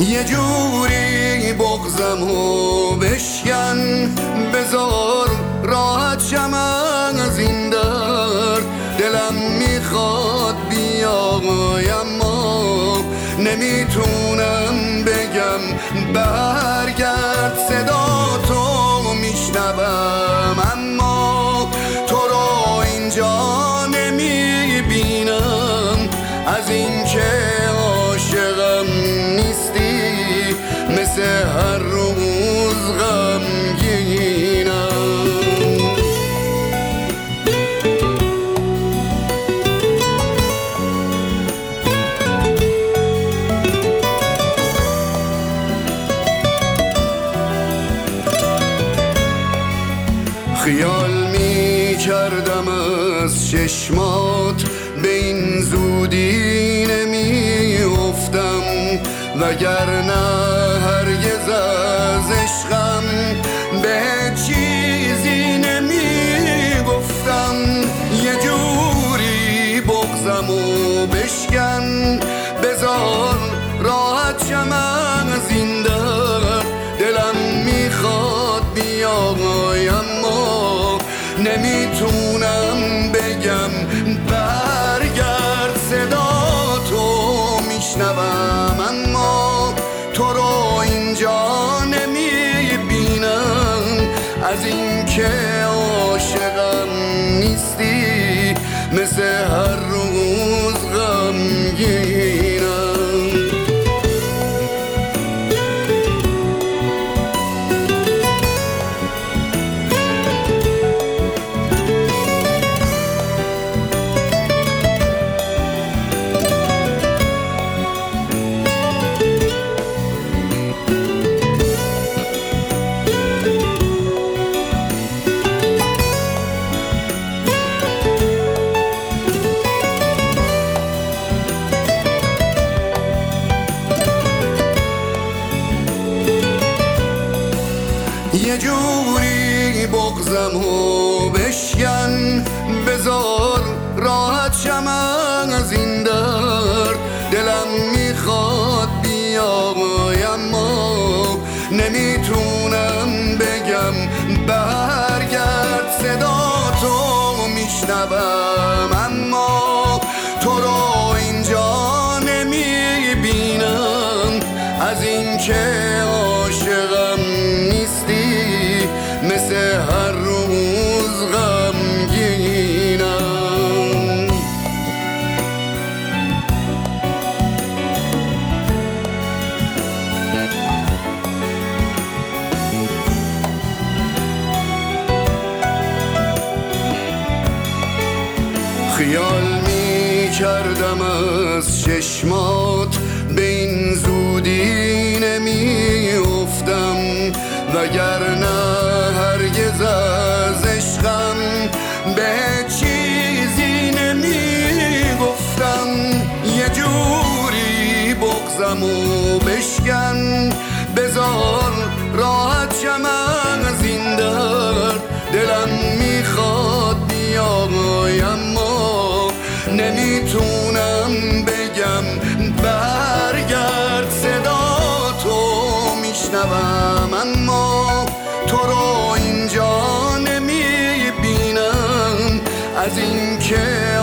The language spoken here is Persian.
یه جوری بغضمو بشکن، بذار راحت شم از این درد. دلم میخواد بیای اما نمیتونم بگم برگرد. صدا تو میشنوم اما تو رو اینجا نمیبینم. از این که عاشقم نیستی مثل هر روز غمگینم. خیال می کردم از چشمات به این زودی نمی افتم، وگرنه هرگز از عشقم به چیزی نمی گفتم. یه جوری بغضمو بشکن، بذار راحت شم از این درد. دلم میخواد بیای اما نمیتونم بگم برگرد. صدا تو میشنوم اما تو رو اینجا نمیبینم. از این که عاشقم نیستی مثل هر روز غمگینم. یه جوری بغضمو بشکن، بذار راحت شم از این درد. دلم میخواد بیای اما نمیتونم بگم برگرد. صدا تو میشنوم اما تو رو اینجا نمیبینم. از این که عاشقم نیستی مثل هر روز غمگینم. خیال می کردم از چشمات به این زودی نمی افتم، وگرنه هرگز از عشقم به چیزی نمی گفتم. یه جوری بغضمو بشکن، بذار راحت شم از این درد. دلم میخواد بیای اما نمیتونم بگم برگرد. صدا تو میشنوم اما تو رو اینجا نمیبینم. از این که